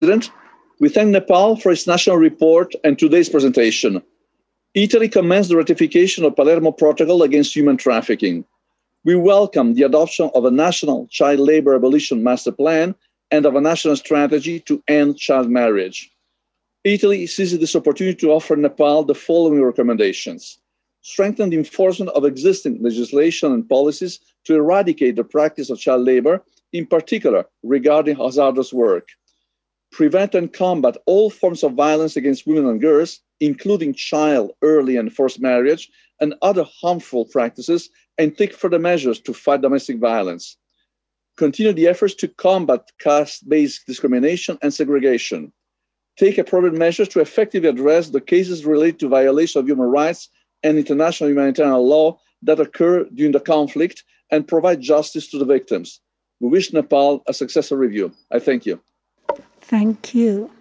we thank Nepal for its national report and today's presentation. Italy commends the ratification of Palermo Protocol against human trafficking. We welcome the adoption of a national child labor abolition master plan and of a national strategy to end child marriage. Italy seizes this opportunity to offer Nepal the following recommendations: strengthen the enforcement of existing legislation and policies to eradicate the practice of child labor, in particular regarding hazardous work; prevent and combat all forms of violence against women and girls, including child, early, and forced marriage, and other harmful practices, and take further measures to fight domestic violence; continue the efforts to combat caste-based discrimination and segregation; take appropriate measures to effectively address the cases related to violation of human rights and international humanitarian law that occur during the conflict, and provide justice to the victims. We wish Nepal a successful review. I thank you. Thank you.